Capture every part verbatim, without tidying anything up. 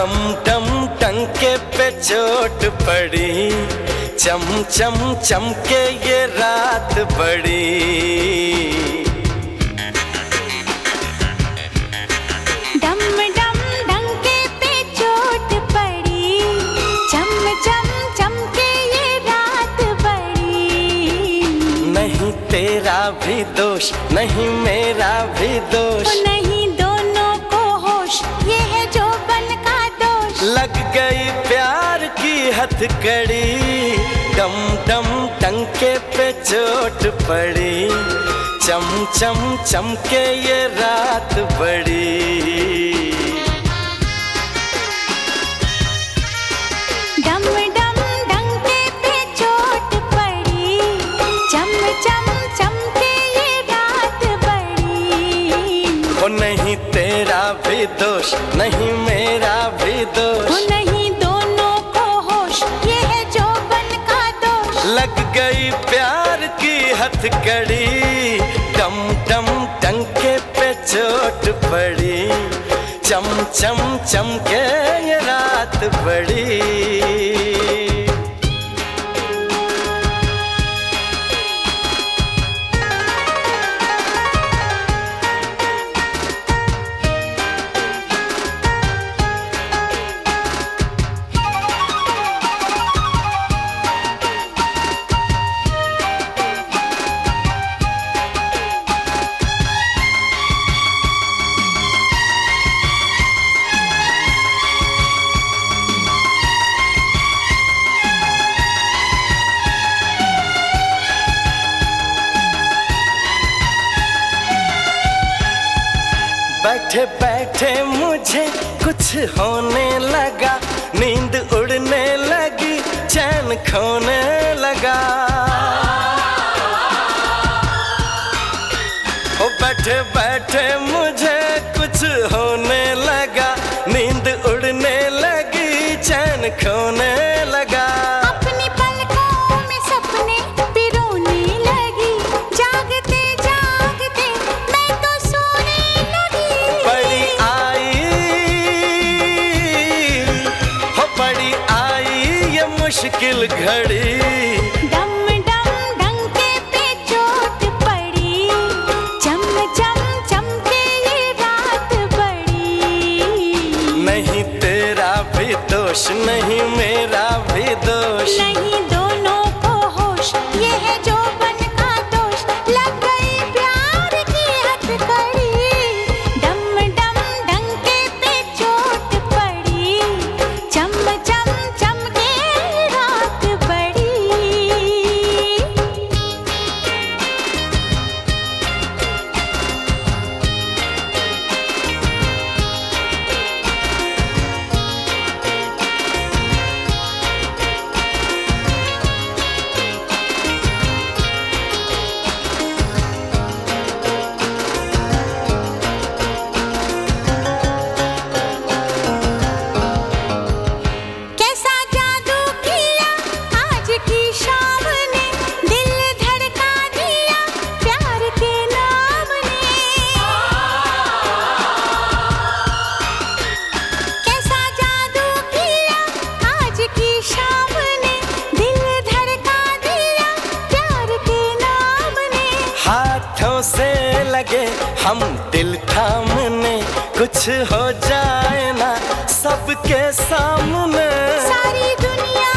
डम डम टंके पे चोट पड़ी, चम चम चमके ये रात बड़ी। डम डम टंके पे चोट पड़ी, चम चम चमके ये रात बड़ी। नहीं तेरा भी दोष, नहीं मेरा भी दोष, नहीं दोनों को होश, ये है जोबन का दोष। लग गई प्यार की हथकड़ी, डम डम टंके पे चोट पड़ी, चम चम चमके ये रात बड़ी। डम डम टंके पे चोट पड़ी, चम चम चमके ये रात बड़ी। ओ नहीं तेरा भी दोष, नहीं मेरा भी दोष, ओ नहीं दोनों को होश, ये है जोबन का दोष। लग गई प्यार की हथकड़ी, डम डम टंके पे चोट पड़ी, चम चम चमके ये रात बड़ी। बैठे बैठे मुझे कुछ होने लगा, नींद उड़ने लगी, चैन खोने लगा। ओ बैठे बैठे मुझे कुछ होने लगा, नींद उड़ने लगी, चैन खोने लगा। अपनी पलकों में सपने पिरोने लगी, जागते जागते मैं तो सोने लगी। बड़ी आई हो बड़ी आई ये मुश्किल घड़ी, डम डम डंके पे चोट पड़ी, चम चम चमके ये रात बड़ी। नहीं तेरा भी दोष, नहीं मेरा भी दोष, नहीं दोनों को होश, ये है जोबन का दोष। लग गई प्यार की हथकड़ी, डम डम डंके पे चोट पड़ी, चम चम चमके रात बड़ी। कैसा जादू किया आज की शाम ने, दिल धड़का दिया प्यार के नाम ने। कैसा जादू किया आज की शाम ने, दिल धड़का दिया प्यार के नाम ने। हाथों से लगे हम दिल थामने, कुछ हो जाए ना सबके सामने। सारी दुनिया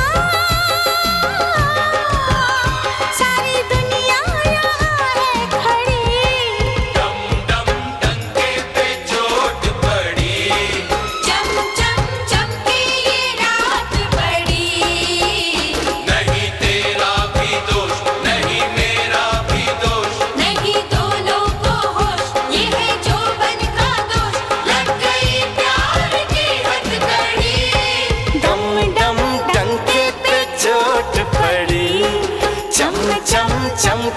सारी दुनिया यहाँ है खड़ी, डम डम टंके पे चोट पड़ी, चम चम चमके ये रात बड़ी। नहीं तेरा भी दोष, नहीं मेरा भी दोष, नहीं दोनों को होश, ये है जोबन का दोष। लग गई प्यार की हथकड़ी, डम डम टंके पे चोट पड़ी, चम चम चम